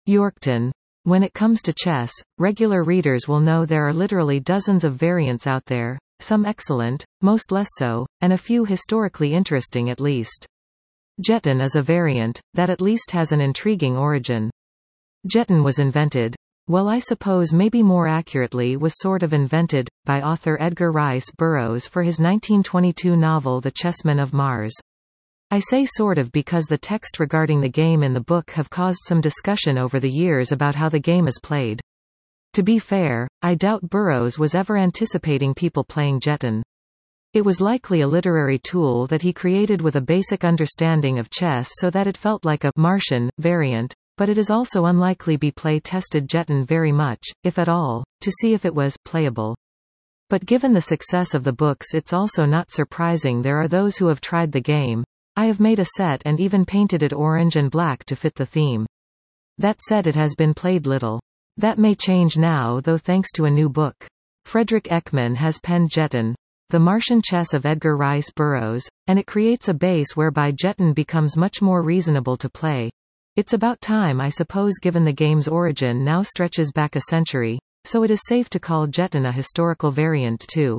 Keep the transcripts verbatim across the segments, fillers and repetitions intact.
Yorkton. When it comes to chess, regular readers will know there are literally dozens of variants out there, some excellent, most less so, and a few historically interesting at least. Jetton is a variant, that at least has an intriguing origin. Jetton was invented, well I suppose maybe more accurately was sort of invented, by author Edgar Rice Burroughs for his nineteen twenty-two novel The Chessmen of Mars. I say sort of because the text regarding the game in the book have caused some discussion over the years about how the game is played. To be fair, I doubt Burroughs was ever anticipating people playing Jetton. It was likely a literary tool that he created with a basic understanding of chess so that it felt like a Martian variant, but it is also unlikely be play-tested Jetton very much, if at all, to see if it was playable. But given the success of the books, it's also not surprising there are those who have tried the game. I have made a set and even painted it orange and black to fit the theme. That said, it has been played little. That may change now though, thanks to a new book. Frederick Ekman has penned Jetton, The Martian Chess of Edgar Rice Burroughs, and it creates a base whereby Jetton becomes much more reasonable to play. It's about time, I suppose, given the game's origin now stretches back a century, so it is safe to call Jetton a historical variant too.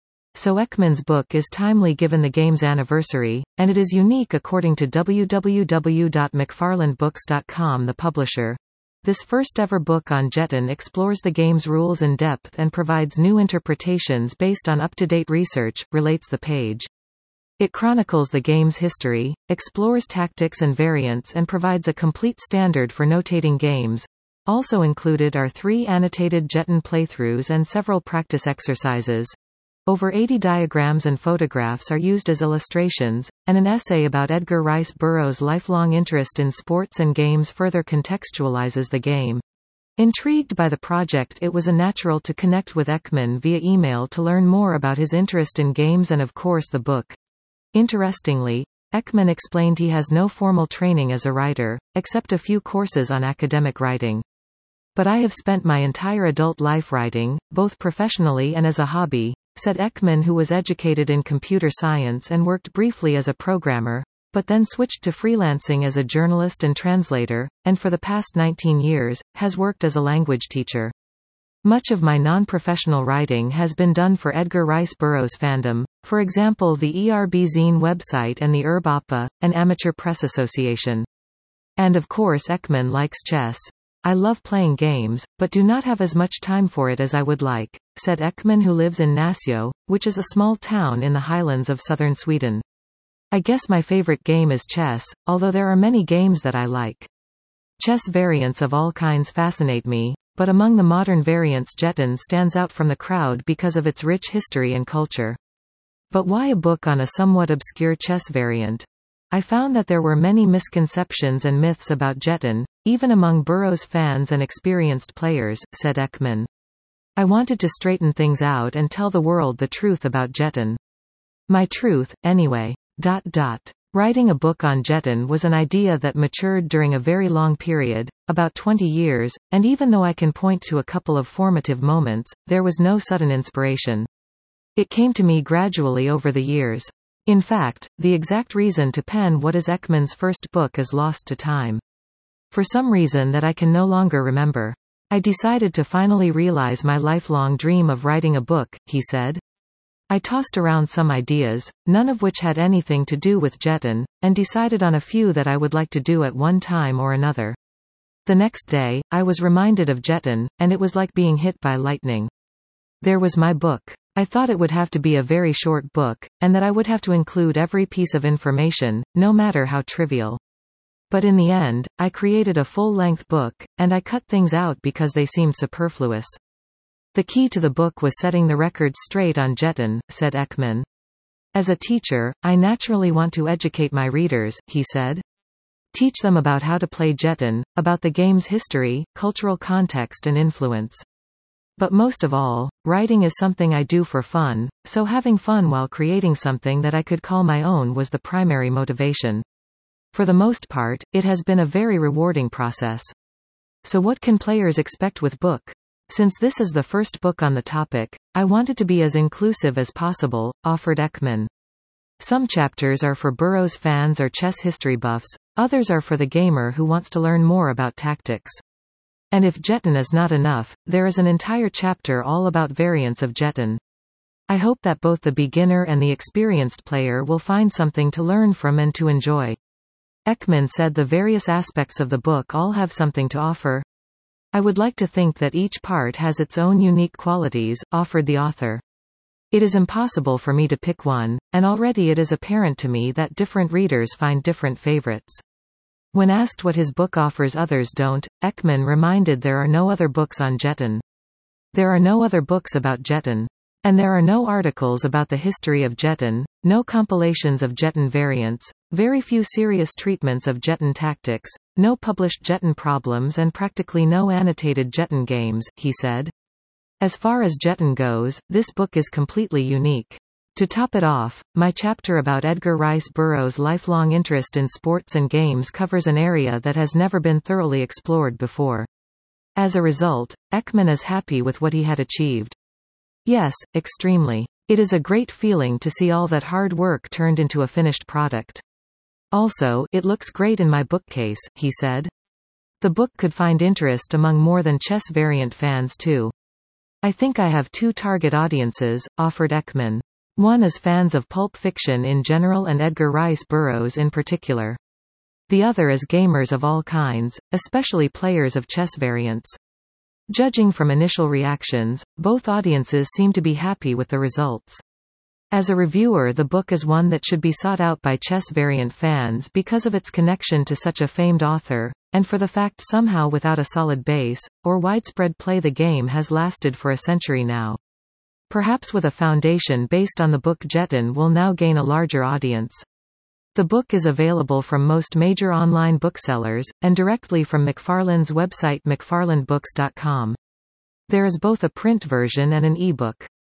So Ekman's book is timely given the game's anniversary, and it is unique according to w w w dot mcfarland books dot com, the publisher. This first ever book on Jetton explores the game's rules in depth and provides new interpretations based on up-to-date research, relates the page. It chronicles the game's history, explores tactics and variants, and provides a complete standard for notating games. Also included are three annotated Jetton playthroughs and several practice exercises. Over eighty diagrams and photographs are used as illustrations, and an essay about Edgar Rice Burroughs' lifelong interest in sports and games further contextualizes the game. Intrigued by the project, it was a natural to connect with Ekman via email to learn more about his interest in games and of course the book. Interestingly, Ekman explained he has no formal training as a writer, except a few courses on academic writing. But I have spent my entire adult life writing, both professionally and as a hobby, said Ekman, who was educated in computer science and worked briefly as a programmer, but then switched to freelancing as a journalist and translator, and for the past nineteen years, has worked as a language teacher. Much of my non-professional writing has been done for Edgar Rice Burroughs fandom, for example the E R B Zine website and the Herb Appa, an amateur press association. And of course Ekman likes chess. I love playing games, but do not have as much time for it as I would like, said Ekman, who lives in Nässjö, which is a small town in the highlands of southern Sweden. I guess my favorite game is chess, although there are many games that I like. Chess variants of all kinds fascinate me, but among the modern variants Jetton stands out from the crowd because of its rich history and culture. But why a book on a somewhat obscure chess variant? I found that there were many misconceptions and myths about Jetton, even among Burroughs fans and experienced players, said Ekman. I wanted to straighten things out and tell the world the truth about Jetton. My truth, anyway. Dot dot. Writing a book on Jetton was an idea that matured during a very long period, about twenty years, and even though I can point to a couple of formative moments, there was no sudden inspiration. It came to me gradually over the years. In fact, the exact reason to pen what is Ekman's first book is lost to time. For some reason that I can no longer remember. I decided to finally realize my lifelong dream of writing a book, he said. I tossed around some ideas, none of which had anything to do with Jetton, and decided on a few that I would like to do at one time or another. The next day, I was reminded of Jetton, and it was like being hit by lightning. There was my book. I thought it would have to be a very short book, and that I would have to include every piece of information, no matter how trivial. But in the end, I created a full-length book, and I cut things out because they seemed superfluous. The key to the book was setting the record straight on Jetton, said Ekman. As a teacher, I naturally want to educate my readers, he said. Teach them about how to play Jetton, about the game's history, cultural context and influence. But most of all, writing is something I do for fun, so having fun while creating something that I could call my own was the primary motivation. For the most part, it has been a very rewarding process. So what can players expect with book? Since this is the first book on the topic, I wanted to be as inclusive as possible, offered Ekman. Some chapters are for Burroughs fans or chess history buffs, others are for the gamer who wants to learn more about tactics. And if Jetton is not enough, there is an entire chapter all about variants of Jetton. I hope that both the beginner and the experienced player will find something to learn from and to enjoy. Ekman said the various aspects of the book all have something to offer. I would like to think that each part has its own unique qualities, offered the author. It is impossible for me to pick one, and already it is apparent to me that different readers find different favorites. When asked what his book offers others don't, Ekman reminded there are no other books on Jetton. There are no other books about Jetton. And there are no articles about the history of Jetton, no compilations of Jetton variants, very few serious treatments of Jetton tactics, no published Jetton problems and practically no annotated Jetton games, he said. As far as Jetton goes, this book is completely unique. To top it off, my chapter about Edgar Rice Burroughs' lifelong interest in sports and games covers an area that has never been thoroughly explored before. As a result, Ekman is happy with what he had achieved. Yes, extremely. It is a great feeling to see all that hard work turned into a finished product. Also, it looks great in my bookcase, he said. The book could find interest among more than chess variant fans too. I think I have two target audiences, offered Ekman. One is fans of pulp fiction in general and Edgar Rice Burroughs in particular. The other is gamers of all kinds, especially players of chess variants. Judging from initial reactions, both audiences seem to be happy with the results. As a reviewer, the book is one that should be sought out by chess variant fans because of its connection to such a famed author, and for the fact somehow without a solid base, or widespread play the game has lasted for a century now. Perhaps with a foundation based on the book Jetton will now gain a larger audience. The book is available from most major online booksellers, and directly from McFarlane's website mcfarland books dot com. There is both a print version and an e-book.